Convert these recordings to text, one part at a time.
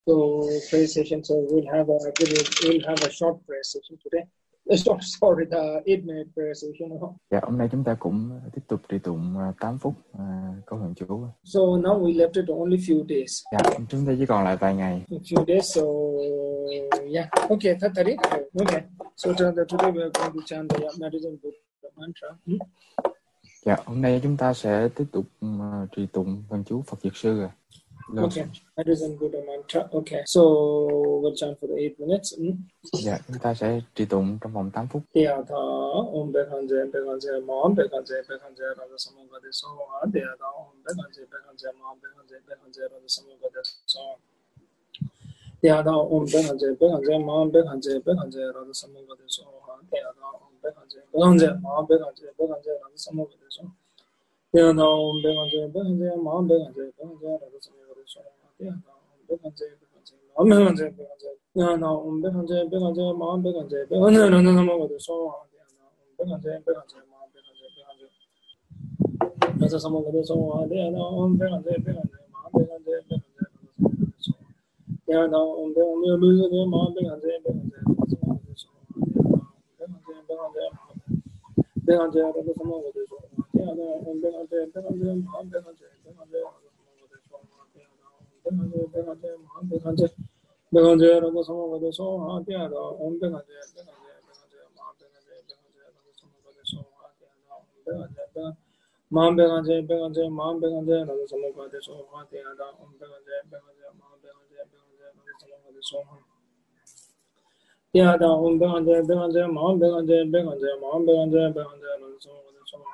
So prayer session. So we'll have a short prayer session today. Sorry, the 8-minute prayer session. Dạ, hôm nay chúng ta cũng tiếp tục trì tụng 8 phút câu huyền chú. So now we left it only few days. Dạ, chúng ta chỉ còn lại vài ngày. A few days. So yeah, okay, Tatari. Okay. So today we are going to chant the Medicine Book mantra. Dạ, hôm nay chúng ta sẽ tiếp tục trì tụng huyền chú Phật Dược Sư. Okay, Medicine Buddha mantra. Okay, so we'll chant for the 8 minutes. Dạ, chúng ta sẽ trì tụng trong vòng 8 phút. Tiyatha Om Bekhanze Bekhanze Maam Bekhanze Bekhanze Radha Samagade Soha Tiyatha Om Bekhanze Bekhanze Maam Bekhanze Bekhanze Radha Samagade Soha Tiyatha Om Bekhanze Bekhanze Maam Bekhanze Bekhanze Radha Samagade Soha Tiyatha Om Bekhanze Bekhanze Maam Bekhanze Bekhanze Radha Samagade Soha Tiyatha Om Bekhanze Bekhanze Maam Bekhanze Bekhanze Radha Samagade Soha Tiyatha Om Bekhanze Bekhanze Maam Bekhanze Bekhanze Tiyatha Om Bekhanze Bekhanze Maam Bekhanze Bekhanze Radha Samagade Soha Bekhanze Bekhanze Maam Bekhanze Bekhanze Radha Samagade Soha Tiyatha Om Bekhanze Bekhanze Maam Bekhanze Bekhanze Tiyatha Om Bekhanze Bekhanze Maam Bekhanze Bekhanze Radha Samagade Soha Bekhanze Bekhanze Bekhanze Radha Samagade Soha Tiyatha Om Bekhanze Bekhanze Maam Bekhanze Bekhanze Radha Samagade Soha Tiyatha Om Bekhanze Bekhanze Maam Bekhanze Bekhanze Radha Samagade Soha Tiyatha Om Bekhanze Bekhanze Maam Bekhanze Bekhanze Radha Samagade Soha Tiyatha Om Bekhanze Maam Bekhanze Bekhanze Maam Bekhanze Radha Samagade Soha Tiyatha Om Bekhanze Bekhanze Maam Bekhanze Bekhanze Radha Samagade Soha Tiyatha Om Bekhanze Bekhanze Maam Bekhanze Bekhanze Maam Bekhanze Bekhanze Radha Samagade Soha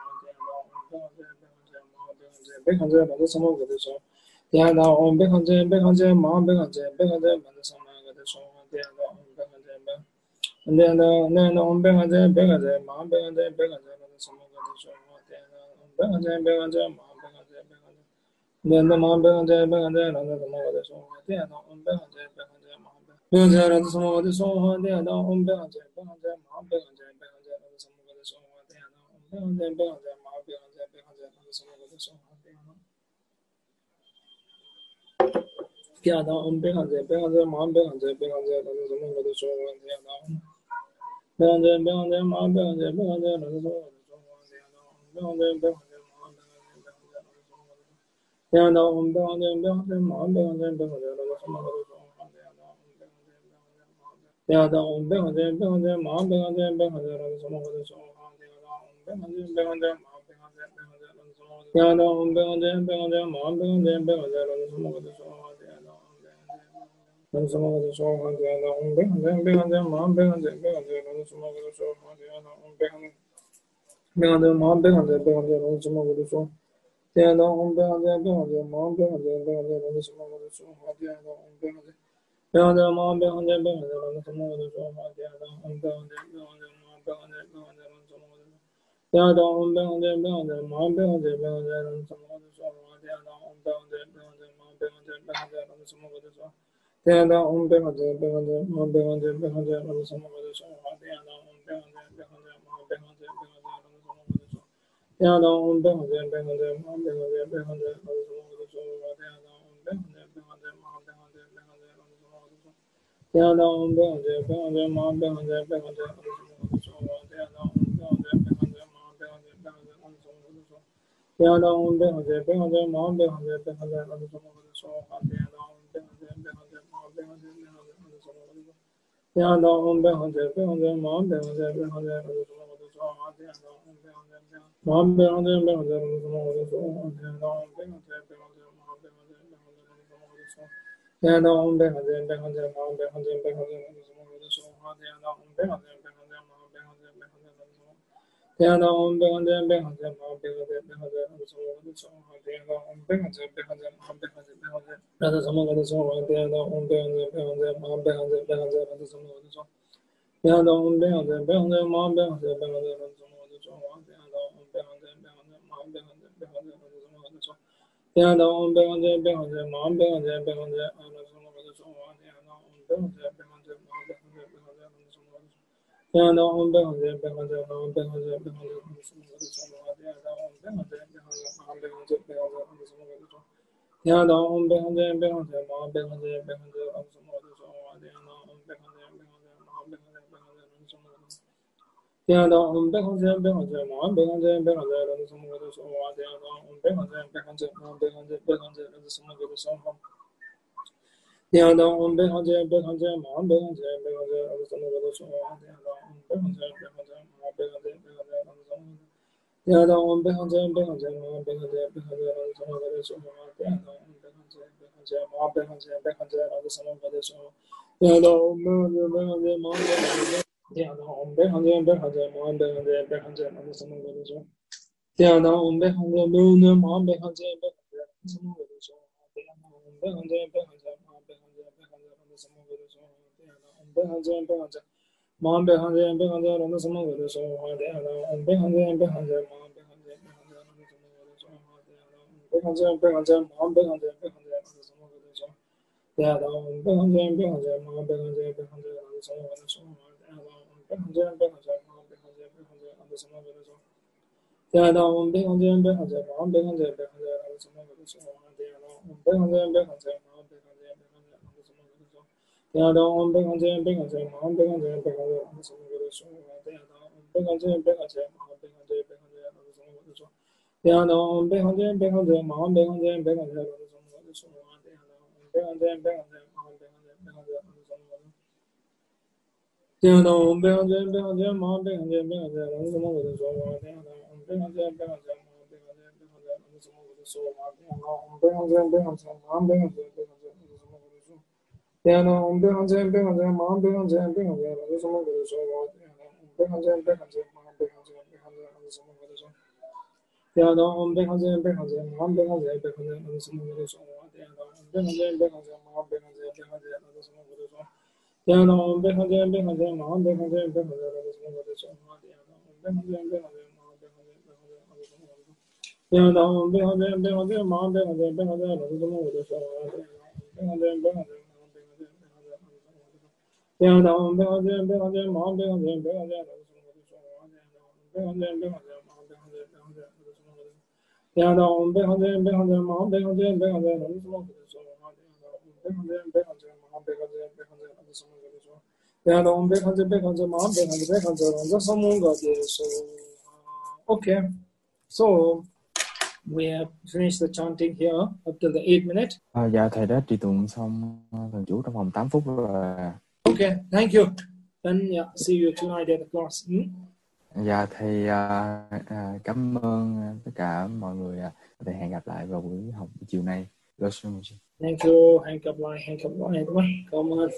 Tiyatha Om Bekhanze Bekhanze Maam Bekhanze Bekhanze Radha Samagade Soha Tiyatha Om Bekhanze Bekhanze Maam Bekhanze Bekhanze Radha Samagade Soha Tiyatha Om Bekhanze Bekhanze Om Bekhanze Bekhanze Maam Bekhanze Bekhanze Radha Samagade Soha Tiyatha Om Bekhanze Bekhanze Maam Bekhanze Bekhanze Maam Bekhanze Bekhanze Radha Samagade Soha Tiyatha Om Bekhanze Bekhanze Maam Bekhanze Radha Samagade Soha Tiyatha Om Bekhanze Bekhanze Maam Bekhanze Bekhanze Radha Samagade Soha Tiyatha Om Bekhanze Bekhanze Maam Bekhanze Bekhanze Radha Samagade Soha Tiyatha Om Bekhanze Bekhanze Maam Bekhanze Bekhanze Radha Samagade Soha Tiyatha Om Bekhanze Bekhanze Maam Bekhanze Bekhanze Radha Samagade Soha Tiyatha Om Bekhanze Bekhanze Maam Bekhanze Bekhanze Radha Samagade Soha Tiyatha Om Bekhanze Bekhanze Maam Bekhanze Bekhanze Radha Samagade Soha Tiyatha Om Bekhanze Bekhanze Maam Bekhanze Bekhanze Radha Samagade Soha Tiyatha Om Bekhanze Bekhanze Maam Bekhanze Bekhanze Radha Samagade Soha Tiyatha Om Samagade Soha Tiyatha Om Bekhanze Bekhanze Maam Bekhanze Bekhanze Radha Samagade Soha Tiyatha Om Bekhanze Bekhanze Maam Bekhanze Bekhanze Radha Samagade Soha Tiyatha Om Bekhanze Bekhanze Maam Bekhanze Bekhanze Radha Samagade Soha Tiyatha Om Bekhanze Bekhanze Maam Bekhanze Bekhanze Radha Samagade Soha Tiyatha Om Bekhanze Bekhanze Maam Bekhanze Bekhanze Radha Samagade Soha Tiyatha Om Bekhanze Bekhanze Maam Bekhanze Bekhanze Radha Samagade Soha Tiyatha Om Bekhanze Bekhanze Maam Bekhanze Bekhanze Radha Samagade Soha Tiyatha Om Bekhanze Bekhanze Maam Bekhanze Bekhanze Radha Samagade Soha Tiyatha Om Bekhanze Bekhanze Maam Bekhanze Bekhanze Radha Samagade Soha Tiyatha Om Bekhanze Bekhanze Maam Bekhanze Bekhanze Radha Samagade Soha Tiyatha Om Bekhanze Bekhanze Maam Bekhanze Bekhanze Radha Samagade Soha Tiyatha Om Bekhanze Bekhanze Maam Bekhanze Bekhanze Radha Samagade Soha Tiyatha Om Bekhanze Bekhanze Maam Bekhanze Bekhanze Radha Samagade Soha Tiyatha Om Bekhanze Bekhanze Maam Bekhanze Bekhanze Radha Samagade Soha Tiyatha Om Bekhanze Bekhanze Maam Bekhanze Bekhanze Radha Samagade Soha Tiyatha Om Bekhanze Bekhanze Maam Bekhanze Bekhanze Radha Samagade Soha Tiyatha Om Bekhanze Maam Bekhanze Bekhanze Radha Samagade Soha Tiyatha Om Bekhanze Bekhanze Maam Bekhanze Bekhanze Radha Samagade Soha Tiyatha Om Bekhanze Bekhanze Maam Bekhanze Bekhanze Radha Samagade Soha Tiyatha Om Bekhanze Bekhanze Maam Bekhanze Bekhanze Radha Samagade Tiyatha Om Bekhanze Bekhanze Maam Bekhanze Bekhanze Radha Samagade Soha Tiyatha Om Bekhanze Bekhanze Maam Bekhanze Bekhanze Radha Samagade Soha Tiyatha Om Bekhanze Bekhanze Maam Bekhanze Bekhanze Radha Samagade Soha Tiyatha Om Bekhanze Bekhanze Maam Bekhanze Bekhanze Radha Samagade Soha Tiyatha Om Bekhanze Bekhanze Maam Bekhanze Bekhanze Radha Samagade Soha Tiyatha Om Bekhanze Bekhanze Maam Bekhanze Bekhanze Radha Samagade Soha Tiyatha Om Bekhanze Bekhanze Maam Bekhanze Bekhanze Radha Samagade Soha Tiyatha Om Bekhanze Bekhanze Maam Bekhanze Bekhanze Radha Samagade Soha Tiyatha Om Bekhanze Bekhanze Maam Bekhanze Bekhanze Radha Samagade Soha Yada Om Behanje Behanje Ma Behanje Behanje Ansamadu Soha Dhyana Om Behanje Behanje Ma Behanje Behanje Ansamadu Yada Om Behanje Behanje Ma Behanje Behanje Ansamadu Soha Dhyana Om Behanje Behanje Ma Behanje Behanje Ansamadu Soha Dhyana Om Behanje Behanje Ma Behanje Behanje Ansamadu Soha Dhyana Om Behanje Behanje Ma Behanje Behanje Ansamadu Yada Om Behanje Behanje Ma Behanje Behanje Ansamadu Soha Dhyana Om Behanje Behanje Ma Behanje Behanje Ansamadu Soha Yada Om Behanje Behanje Ma Behanje Dhyana Om Behanje Behanje Ma Behanje Behanje Ansamadu Soha Dhyana Om Behanje Behanje Ma Behanje Behanje Ansamadu Soha Dhyana Om Behanje Behanje Ma Behanje Behanje Ansamadu Soha Dhyana Om Behanje Behanje Ma Behanje Behanje Ansamadu Soha Dhyana Om Behanje Behanje Ma Behanje Behanje Ansamadu Soha Dhyana Om Behanje Behanje Ma Behanje Behanje Ansamadu Soha Dhyana Om Behanje Behanje Ma Behanje Behanje Ansamadu Soha Dhyana Om Behanje Behanje Ma Behanje Behanje Ansamadu Soha Dhyana Om Behanje Behanje Ma Behanje Behanje Ansamadu Soha Dhyana Om Behanje Behanje Ma Behanje Behanje Ansamadu Soha Dhyana Om Behanje Behanje Ma Behanje Behanje Ansamadu Soha Dhyana Om Behanje Behanje Ma Behanje Behanje Ansamadu Soha Dhyana Om Behanje Behanje Ma Behanje Behanje Ansamadu Soha Dhyana Om Behanje Behanje Ma Behanje Behanje Ansamadu Dhyana Om Behanje Behanje Ma Behanje Behanje Ansamadu Soha Dhyana Om Behanje Behanje Ma Behanje Behanje Ansamadu Soha Dhyana Om Behanje Behanje Ma Behanje Behanje Ansamadu Soha Dhyana Om Behanje Behanje Ma Behanje Behanje Ansamadu Soha Dhyana Om Behanje Behanje Ma Behanje Behanje Ansamadu Soha Dhyana Om Behanje Behanje Ma Behanje Behanje Ansamadu Soha Dhyana Om Behanje Behanje Ma Behanje Behanje Ansamadu Soha Dhyana Om Behanje Behanje Ma Behanje Behanje Ansamadu Soha Dhyana Om Behanje Behanje Ma Behanje Behanje Ansamadu Soha Dhyana Om Behanje Behanje Ma Behanje Behanje Ansamadu Soha Dhyana Om Behanje Behanje Ma Behanje Behanje Ansamadu Soha Dhyana Om Behanje Behanje Ma Behanje Behanje Ansamadu Soha Dhyana Om Behanje Behanje Ma Behanje Behanje Ansamadu Soha Dhyana Om Behanje Behanje Ma Behanje Behanje Ansamadu Soha Dhyana Om Behanje Behanje Ma Behanje Behanje Ansamadu Soha Dhyana Om Behanje Behanje Ma Behanje Behanje Ansamadu Soha. Okay, so we have finished the chanting here up till the 8 minute. Dạ thầy đã trì tụng xong thần chú trong vòng 8 phút rồi. Okay, thank you. Then yeah, see you tonight at the class. Dạ thầy cảm ơn tất cả mọi người. Thầy hẹn gặp lại vào buổi học chiều nay. Thank you. Hẹn gặp lại. Come on.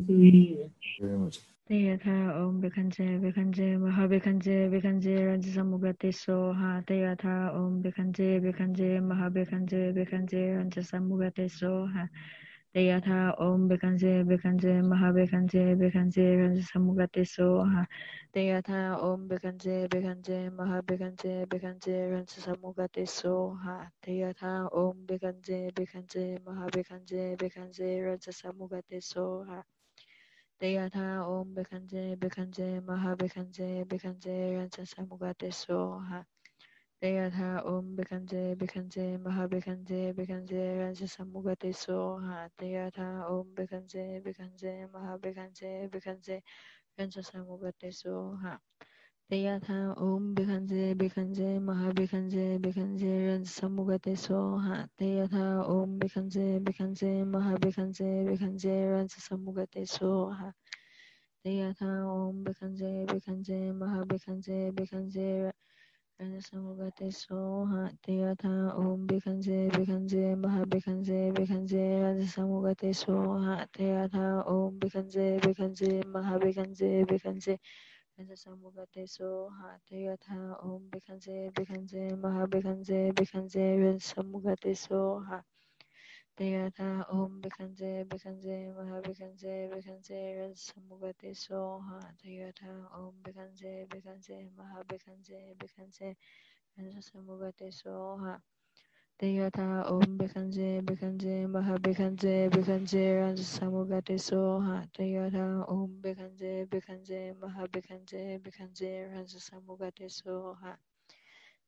Teyatha Om Bekanje Bekanje Maha Bekanje Bekanje Ranjasamugate Soha Teyatha Om Bekanje Bekanje Maha Bekanje Bekanje Ranjasamugate Soha Teyatha Om Bekanje Bekanje Maha Bekanje Bekanje Ranjasamugate Soha Teyatha Om Bekanje Bekanje Maha Bekanje Bekanje Ranjasamugate Soha Teyatha Om Bekanje Bekanje Maha Bekanje Bekanje Ranjasamugate Soha Teyatha Om Bekanje Bekanje Maha Bekanje Bekanje Ranjasamugate Soha Teyatha Om Bekanje Bekanje Maha Bekanje Bekanje Ranjasamugate Soha Teyatha Om Bekanje Bekanje Maha Bekanje Bekanje Ranjasamugate Soha Teyatha Om Bekanje Bekanje Maha Bekanje Bekanje Ranjasamugate Soha Teyatha Om Bekanje Bekanje Maha Bekanje Bekanje Ranjasamugate Soha Teyatha Om Bekanje Bekanje Maha Bekanje Bekanje Ranjasamugate Soha Teyatha Om Bekanje Bekanje Maha Bekanje Bekanje Ranjasamugate Soha Teyatha Om Bekanje Bekanje Maha Bekanje Bekanje Ranjasamugate Soha Teyatha Om Bekanje Bekanje Maha Bekanje Bekanje Ranjasamugate Soha Teyatha Om Bekanje Bekanje Maha Bekanje Bekanje Ranjasamugate Soha Teyatha Om Bekanje Bekanje Maha Bekanje Bekanje Ranjasamugate Soha Teyatha Om Bekanje Bekanje Maha Bekanje Bekanje Ranjasamugate Soha Teyatha Om Bekanje Bekanje Maha Bekanje Bekanje Ranjasamugate Soha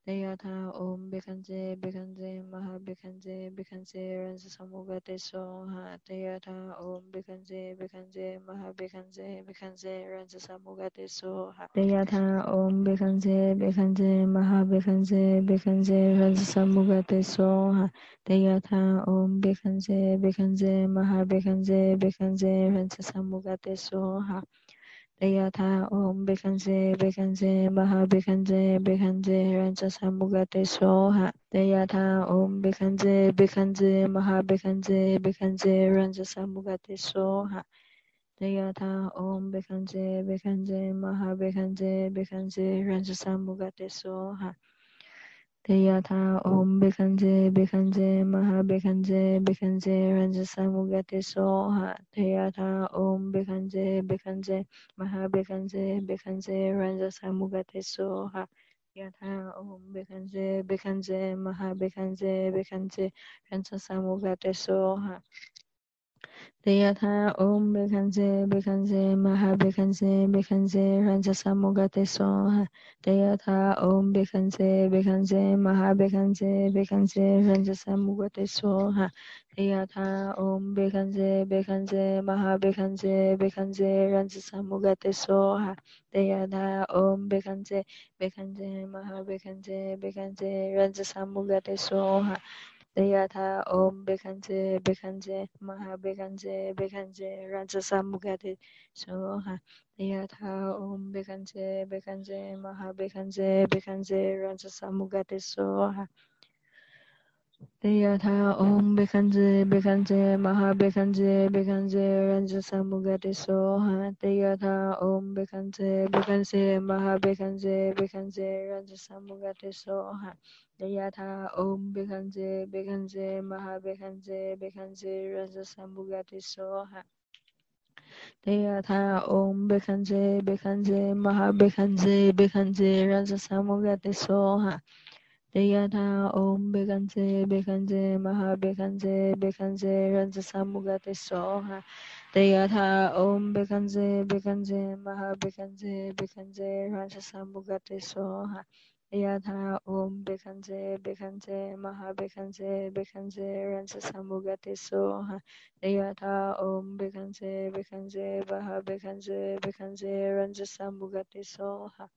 Deyatha Om Bhikkhanje Bhikkhanje Maha Bhikkhanje Bhikkhanje Ransa Samugate Soha Deyatha Om Bhikkhanje Bhikkhanje Maha Bhikkhanje Bhikkhanje Ransa Samugate Soha Deyatha Om Bhikkhanje Bhikkhanje Maha Bhikkhanje Bhikkhanje Ransa Samugate Soha Deyatha Om Bhikkhanje Bhikkhanje Maha Bhikkhanje Bhikkhanje Ransa Samugate Soha Deyatha Om Bhikkhanje Bhikkhanje Maha Bhikkhanje Bhikkhanje Ransa Samugate Soha Deyatha Om Bhikkhanje Bhikkhanje Maha Bhikkhanje Bhikkhanje Ransa Samugate Soha Deyatha Om Bhikkhanje Bhikkhanje Maha Bhikkhanje Bhikkhanje Ransa Samugate Soha Deyatha Om Bhikkhanje Bhikkhanje Maha Bhikkhanje Bhikkhanje Ransa Samugate Soha Deyatha Om Bhikkhanje Bhikkhanje Maha Bhikkhanje Bhikkhanje Ransa Samugate Soha Yatha Om Bhikkhanje Bhikkhanje Maha Bhikkhanje Bhikkhanje Ransa Samugate Soha Deyatha Om Bhikkhanje Bhikkhanje Maha Bhikkhanje Bhikkhanje Ransa Samugate Soha Deyatha Om Bhikkhanje Bhikkhanje Maha Bhikkhanje Bhikkhanje Ransa Samugate Soha Deyatha Om Bhikkhanje Bhikkhanje Maha Bhikkhanje Bhikkhanje Ransa Samugate Soha Deyatha Om Bhikkhanje Bhikkhanje Maha Bhikkhanje Bhikkhanje Ransa Samugate Soha Deyatha Om Bhikkhanje Bhikkhanje Maha Bhikkhanje Bhikkhanje Ransa Samugate Soha Deyatha Om Bhikkhanje Bhikkhanje Maha Bhikkhanje Bhikkhanje Ransa Samugate Soha Deyatha Om Bhikkhanje Bhikkhanje Maha Bhikkhanje Bhikkhanje Ransa Samugate Soha Deyatha Om Bhikkhanje Bhikkhanje Maha Bhikkhanje Bhikkhanje Ransa Samugate Soha Deyatha Om Bhikkhanje Bhikkhanje Maha Bhikkhanje Bhikkhanje Ransa Samugate Soha Deyatha Om Bhikkhanje Bhikkhanje Maha Bhikkhanje Bhikkhanje Ransa Samugate Soha Deyatha Om Bhikkhanje Bhikkhanje Maha Bhikkhanje Bhikkhanje Ransa Samugate Soha Deyatha Om Bhikkhanje Bhikkhanje Maha Bhikkhanje Bhikkhanje Ransa Samugate Soha Deyatha Om Bhikkhanje Bhikkhanje Maha Bhikkhanje Bhikkhanje Ransa Samugate Soha Deyatha Om Bhikkhanje Bhikkhanje Maha Bhikkhanje Bhikkhanje Ransa Samugate Soha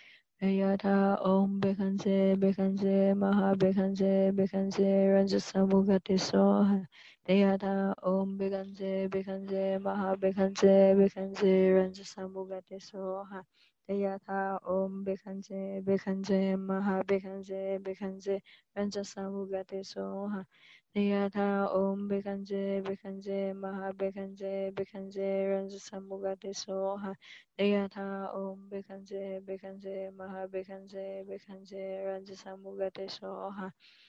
Deyatha Om Bhikkhanje Bhikkhanje Maha Bhikkhanje Bhikkhanje Ransa Samugate Soha Deyatha Om Bhikkhanje Bhikkhanje Maha Bhikkhanje Bhikkhanje Ransa Samugate Soha Deyatha Om Bhikkhanje Bhikkhanje Maha Bhikkhanje Bhikkhanje Ransa Samugate Soha Deyatha Om Bhikkhanje Bhikkhanje Maha Bhikkhanje Bhikkhanje Ransa Samugate Soha Deyatha Om Bhikkhanje Bhikkhanje Maha Bhikkhanje Bhikkhanje Ransa Samugate Soha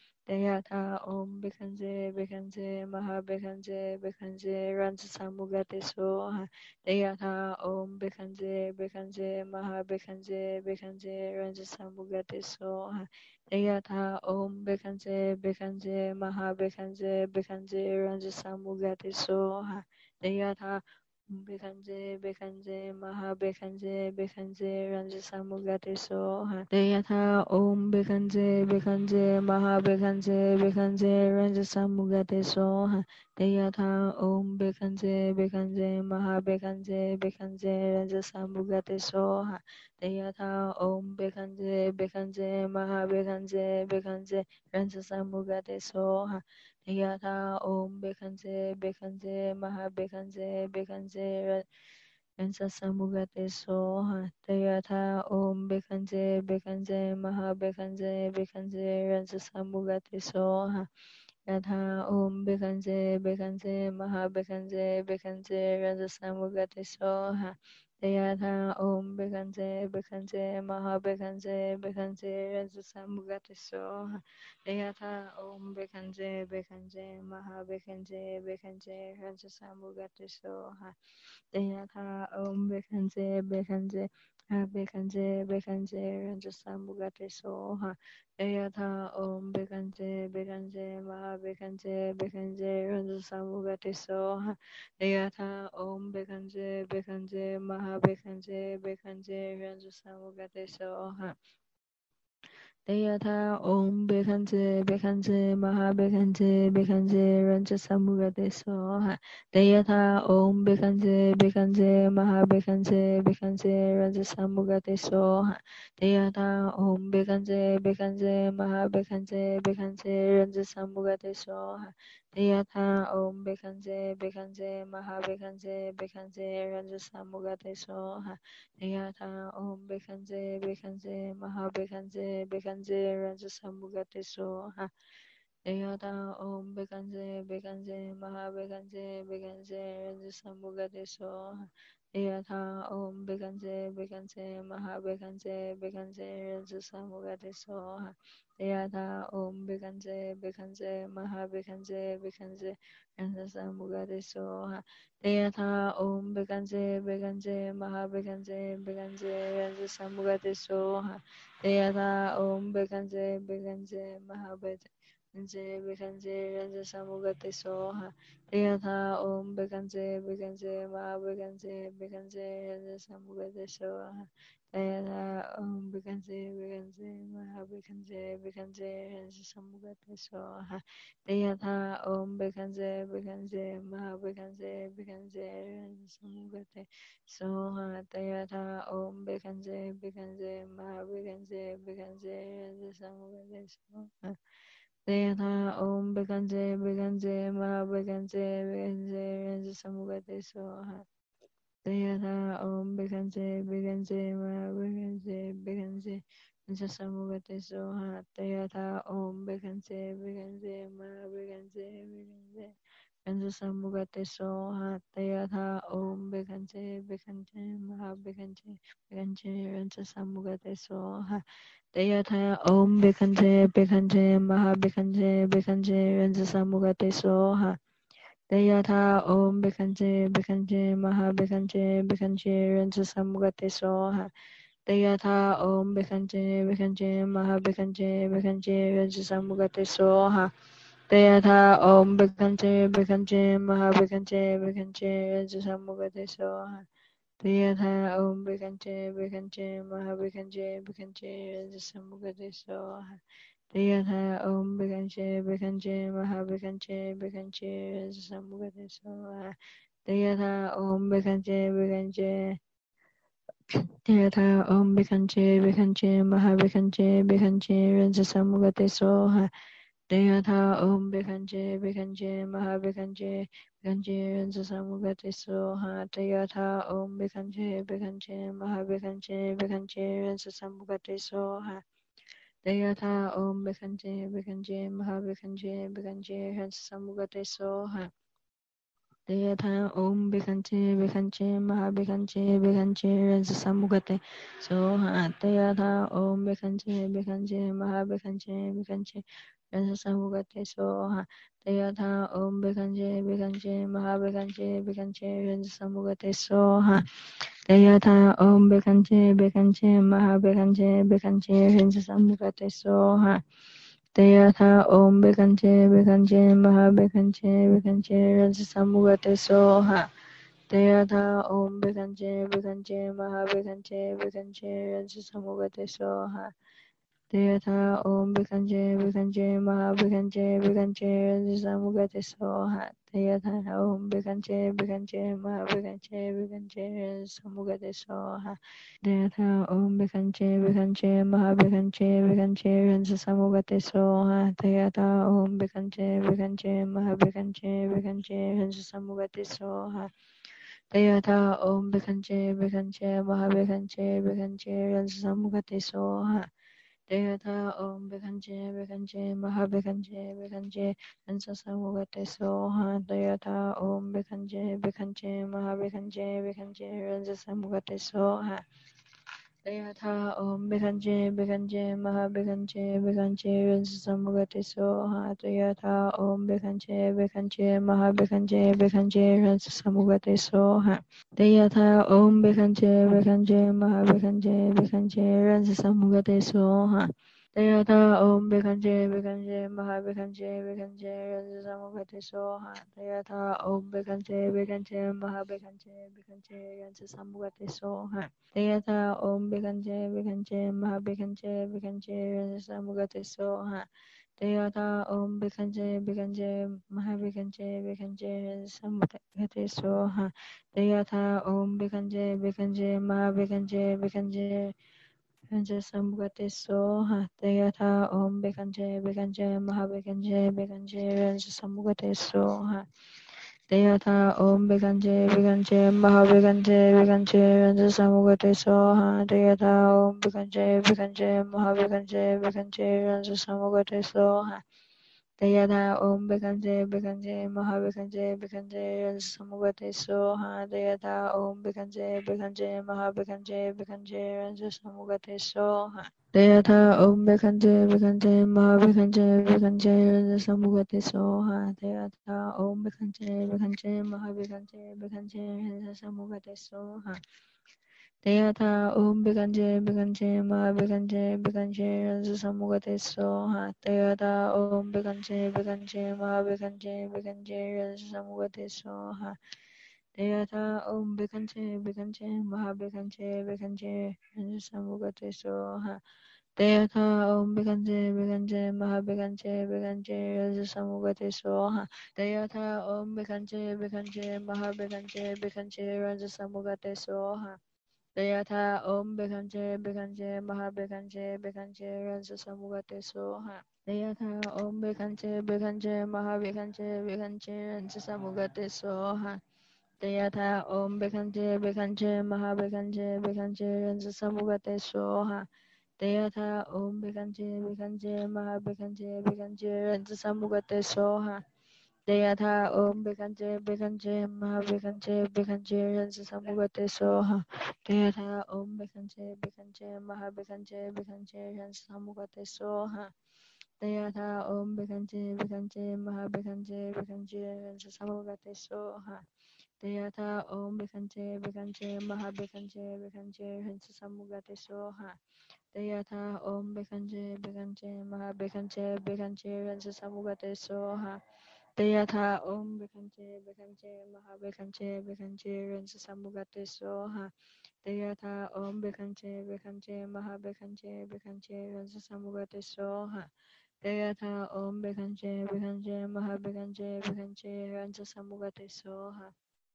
Deyatha Om Bhikkhanje Bhikkhanje Maha Bhikkhanje Bhikkhanje Ransa Samugate Soha Deyatha Om Bhikkhanje Bhikkhanje Maha Bhikkhanje Bhikkhanje Ransa Samugate Soha Deyatha Om Bhikkhanje Bhikkhanje Maha Bhikkhanje Bhikkhanje Ransa Samugate Soha Deyatha Bhikkhanje Bhikkhanje Maha Bhikkhanje Bhikkhanje Ransa Samugate Soha Deyatha Om Bhikkhanje Bhikkhanje Maha Bhikkhanje Bhikkhanje Ransa Samugate Soha Deyatha Om Bhikkhanje Bhikkhanje Maha Bhikkhanje Bhikkhanje Ransa Samugate Soha Deyatha Om Bhikkhanje Bhikkhanje Maha Bhikkhanje Bhikkhanje Ransa Samugate Soha Deyatha Om Bhikkhanje Bhikkhanje Maha Bhikkhanje Bhikkhanje Ransa Samugate Soha Deyatha Om Bhikkhanje Bhikkhanje Maha Bhikkhanje Bhikkhanje Ransa Samugate Soha Yatha Om Bhikkhanje Bhikkhanje Maha Bhikkhanje Bhikkhanje Ransa Samugate Soha Deyatha Om Bhikkhanje Bhikkhanje Maha Bhikkhanje Bhikkhanje Ransa Samugate Soha Deyatha Om Bhikkhanje Bhikkhanje Maha Bhikkhanje Bhikkhanje Ransa Samugate Soha Deyatha Om Bhikkhanje Bhikkhanje Maha Bhikkhanje Bhikkhanje Ransa Samugate Soha Deyatha Om Bhikkhanje Bhikkhanje Maha Bhikkhanje Bhikkhanje Ransa Samugate Soha Deyatha Om Bhikkhanje Bhikkhanje Maha Bhikkhanje Bhikkhanje Ransa Samugate Soha Teyatha Om Bekhanse Bekhanse Maha Bekhanse Bekhanse Rancha Samugate Soha. Teyatha Om Bekhanse Bekhanse Maha Bekhanse Bekhanse Rancha Samugate Soha. Teyatha Om Bekhanse Bekhanse Maha Bekhanse Bekhanse Rancha Samugate Soha. Teyatha Om Bekhanse Bekhanse Maha Bekhanse Bekhanse Rancha Samugate Soha. Teyatha Om Bekhanse Bekhanse Maha Bekhanse Bekhanse Rancha Samugate Soha. Teyatha Om Bekhanse Bekhanse Maha Bekhanse Bekhanse Rancha Samugate Soha. Teyatha Om Bekhanse Bekhanse Maha Bekhanse Bekhanse Rancha Samugate Soha. Teyatha Om Bekhanse Bekhanse Maha Bekhanse Bekhanse Rancha Samugate Soha. Teyatha Om Bekhanse Bekhanse Maha Bekhanse Bekhanse Rancha Samugate Soha. Teyatha Om Bekhanse Bekhanse Maha Bekhanse Bekhanse Rancha Samugate Soha. Teyatha Om Bekhanse Bekhanse Maha Bekhanse Bekhanse Rancha Samugate Soha. Teyatha Om Bekhanse Bekhanse Maha Bekhanse Bekhanse Rancha Samugate Soha. Teyatha Om Bekhanse Bekhanse Maha Bekhanse Bekhanse Rancha Samugate Soha. Teyatha Om Bekhanse Bekhanse Maha Bekhanse Bekhanse Rancha Samugate Soha. Teyatha Om Bekhanse Bekhanse Maha Bekhanse Bekhanse Rancha Samugate Soha. Teyatha Om Bekhanse Bekhanse Maha Bekhanse Bekhanse Rancha Samugate Soha. Teyatha Om Bekhanse Bekhanse Maha Bekhanse Bekhanse Rancha Samugate Soha. Teyatha Om Bekhanse Bekhanse Maha Bekhanse Bekhanse Rancha Samugate Soha. Teyatha Om Bekhanse Bekhanse Maha Bekhanse Bekhanse Rancha Samugate Soha. Teyatha Om Bekhanse Bekhanse Maha Bekhanse Bekhanse Rancha Samugate Soha. Teyatha Om Bekhanse Bekhanse Maha Bekhanse Bekhanse Rancha Samugate Soha. Teyatha Om Bekhanse Bekhanse Maha Bekhanse Bekhanse Rancha Samugate Soha. Teyatha Om Bekhanse Bekhanse Maha Bekhanse Bekhanse Rancha Samugate Soha. Teyatha Om Bekhanse Bekhanse Maha Bekhanse Bekhanse Rancha Samugate Soha. Teyatha Om Bekhanse Bekhanse Teyatha Om Bekhanse Bekhanse Maha Bekhanse Bekhanse Rancha Samugate Soha. Teyatha Om Bekhanse Bekhanse Maha Bekhanse Bekhanse Rancha Samugate Soha. Teyatha Om Bekhanse Bekhanse Maha Bekhanse Bekhanse Rancha Samugate Soha. Teyatha Om Bekhanse Bekhanse Maha Bekhanse Bekhanse Rancha Samugate Soha. Teyatha Om Bekhanse Bekhanse Maha Bekhanse Bekhanse Rancha Samugate Soha. Teyatha Om Bekhanse Bekhanse Maha Bekhanse Bekhanse Rancha Samugate Soha. Teyatha Om Bekhanse Bekhanse Maha Bekhanse Bekhanse Rancha Samugate Soha. Teyatha Om Bekhanse Bekhanse Maha Bekhanse Bekhanse Rancha Samugate Soha. Teyatha Om Bekhanse Bekhanse Maha Bekhanse Bekhanse Rancha Samugate Soha. Teyatha Om Bekhanse Bekhanse Maha Bekhanse Bekhanse Rancha Samugate Soha. Teyatha Om Bekhanse Bekhanse Maha Bekhanse Bekhanse Rancha Samugate Soha. Teyatha Om Bekhanse Bekhanse Maha Bekhanse Bekhanse Rancha Samugate Soha. Teyatha Om Bekhanse Bekhanse Maha Bekhanse Bekhanse Rancha Samugate Soha. Teyatha Om Bekhanse Bekhanse Maha Bekhanse Bekhanse Rancha Samugate Soha. Teyatha Om Bekhanse Bekhanse Maha Bekhanse Bekhanse Rancha Samugate Soha. Teyatha Om Bekhanse Bekhanse Maha Bekhanse Bekhanse Rancha Samugate Soha. Teyatha Om Bekhanse Bekhanse Maha Bekhanse Bekhanse Rancha Samugate Soha. Teyatha Om Bekhanse Bekhanse Maha Bekhanse Bekhanse Rancha Samugate Soha. Teyatha Om Bekhanse Bekhanse Maha Bekhanse Bekhanse Rancha Samugate Soha. Teyatha Om Bekhanse Bekhanse Maha Bekhanse Bekhanse Rancha Samugate Soha. Tayatha Om Bhikkhanje Bhikkhanje Maha Bhikkhanje Bhikkhanje Ransa Samugati Soha. Tayatha Om Bhikkhanje Bhikkhanje Maha Bhikkhanje Bhikkhanje Ransa Samugati Soha. Tayatha Om Bhikkhanje Bhikkhanje Maha Bhikkhanje Bhikkhanje Ransa Samugati Soha. Tayatha Om Bhikkhanje Bhikkhanje Maha Bhikkhanje Bhikkhanje Ransa Samugati Soha. Tayatha Om Bhikkhanje Bhikkhanje Maha Bhikkhanje Bhikkhanje Ransa Samugati Soha. Tayatha Om Bhikkhanje Bhikkhanje Maha Bhikkhanje Bhikkhanje Ransa Samugati Soha. Tayatha Om Bhikkhanje Bhikkhanje Maha Bhikkhanje Bhikkhanje Ransa Samugati Soha. Tayatha Om Bhikkhanje Bhikkhanje Maha Bhikkhanje Bhikkhanje Ransa Samugati Soha. Tayatha Om Bhikkhanje Bhikkhanje Maha Bhikkhanje Bhikkhanje Ransa Samugati Soha. Tayatha Om Bhikkhanje Bhikkhanje Maha Bhikkhanje Bhikkhanje Ransa Samugati Soha. Tayatha Om Bhikkhanje Bhikkhanje Maha Bhikkhanje Bhikkhanje Ransa Samugati Soha. Tayatha Om Bhikkhanje Bhikkhanje Maha Bhikkhanje Bhikkhanje Ransa Samugati Soha. Tayatha Om Bhikkhanje Bhikkhanje Maha Bhikkhanje Bhikkhanje Ransa Samugati Soha. Tayatha Om Bhikkhanje Bhikkhanje Maha Bhikkhanje Bhikkhanje Ransa Samugati Soha. Tayatha Om Bhikkhanje Bhikkhanje Maha Bhikkhanje Bhikkhanje Ransa Samugati Soha. Tayatha Om Bhikkhanje Bhikkhanje Maha Bhikkhanje Bhikkhanje Ransa Samugati Soha. Tayatha Om Bhikkhanje Bhikkhanje Maha Bhikkhanje Bhikkhanje Ransa Samugati Soha. Tayatha Om Bhikkhanje Bhikkhanje Maha Bhikkhanje Bhikkhanje Ransa Samugati Soha. Tayatha Om Bhikkhanje Bhikkhanje Maha Bhikkhanje Bhikkhanje Ransa Samugati Soha. Tayatha Om Bhikkhanje Bhikkhanje Maha Bhikkhanje Bhikkhanje Ransa Samugati Soha. Tayatha Om Bhikkhanje Bhikkhanje Maha Bhikkhanje Bhikkhanje Ransa Samugati Soha. Tayatha Om Bhikkhanje Bhikkhanje Maha Bhikkhanje Bhikkhanje Ransa Samugati Soha. Tayatha Om Bhikkhanje Bhikkhanje Maha Bhikkhanje Bhikkhanje Ransa Samugati Soha. Tayatha Om Bhikkhanje Bhikkhanje Maha Bhikkhanje Bhikkhanje Ransa Samugati Soha. Tayatha Om Bhikkhanje Bhikkhanje Maha Bhikkhanje Bhikkhanje Ransa Samugati Soha. Tayatha Om Bhikkhanje Bhikkhanje Maha Bhikkhanje Bhikkhanje Ransa Samugati Soha. Tayatha Om Bhikkhanje Bhikkhanje Maha Bhikkhanje Bhikkhanje Ransa Samugati Soha. Tayatha Om Bhikkhanje Bhikkhanje Maha Bhikkhanje Bhikkhanje Ransa Samugati Soha. Tayatha Om Bhikkhanje Bhikkhanje Maha Bhikkhanje Bhikkhanje Ransa Samugati Soha.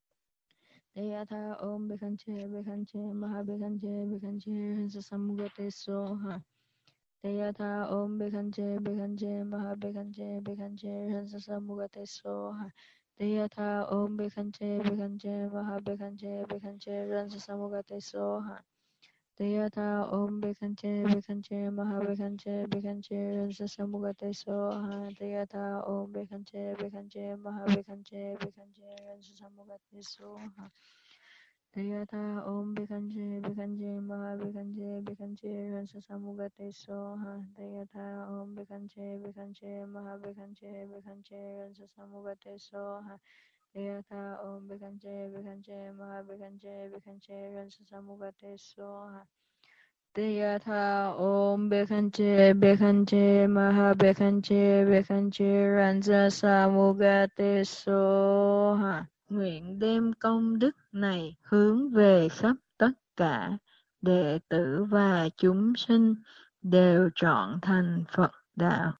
Tayatha Om Bhikkhanje Bhikkhanje Maha Bhikkhanje Bhikkhanje Ransa Samugati Soha. Tayatha Om Bhikkhanje Bhikkhanje Maha Bhikkhanje Bhikkhanje Ransa Samugati Soha. Tayatha Om Bhikkhanje Bhikkhanje Maha Bhikkhanje Bhikkhanje Ransa Samugati Soha. Tayatha Om Bhikkhanje Bhikkhanje Maha Bhikkhanje Bhikkhanje Ransa Samugati Soha. Tayatha Om Bhikkhanje Bhikkhanje Maha Bhikkhanje Bhikkhanje Ransa Samugati Soha. Tayatha Om Bhikkhanje Bhikkhanje Maha Bhikkhanje Bhikkhanje Ransa Samugati Soha. Tayatha Om Bhikkhanje Bhikkhanje Maha Bhikkhanje Bhikkhanje Ransa Samugati Soha. Tayatha Om Bhikkhanje Bhikkhanje Maha Bhikkhanje Bhikkhanje Ransa Samugati Soha. Tayatha Om Bhikkhanje Bhikkhanje Maha Bhikkhanje Bhikkhanje Ransa Samugati Soha. Nguyện đem công đức này hướng về khắp tất cả đệ tử và chúng sinh đều trọn thành Phật đạo.